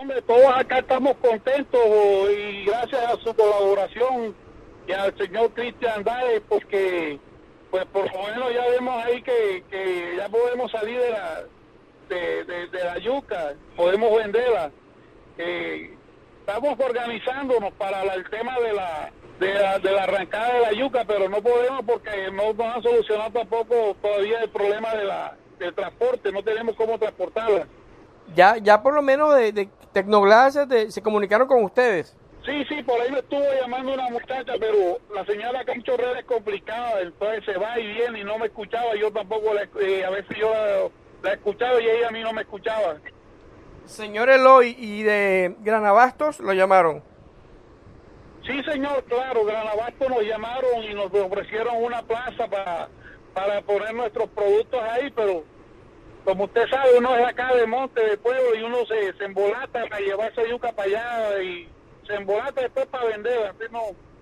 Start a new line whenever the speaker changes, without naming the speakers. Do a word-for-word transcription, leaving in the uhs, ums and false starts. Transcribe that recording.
Hombre, todos acá estamos contentos y gracias a su colaboración y al señor Cristian Dae, porque pues por lo menos ya vemos ahí que, que ya podemos salir de la de, de, de la yuca, podemos venderla. Eh, estamos organizándonos para la, el tema de la, de la de la arrancada de la yuca, pero no podemos porque no nos han solucionado tampoco todavía el problema de la del transporte, no tenemos cómo transportarla.
Ya, ya por lo menos de, de Tecnoglass de, se comunicaron con ustedes.
Sí, sí, por ahí me estuvo llamando una muchacha, pero la señal acá en Chorrera es complicada, entonces se va y viene y no me escuchaba, yo tampoco, la, eh, a veces yo la, la escuchaba y ella a mí no me escuchaba.
Señor Eloy, ¿y de Granabastos lo llamaron?
Sí, señor, claro, Granabasto nos llamaron y nos ofrecieron una plaza para, para poner nuestros productos ahí, pero como usted sabe, uno es acá de monte, de pueblo, y uno se, se embolata para llevarse yuca para allá y se embolata después para venderla, así no,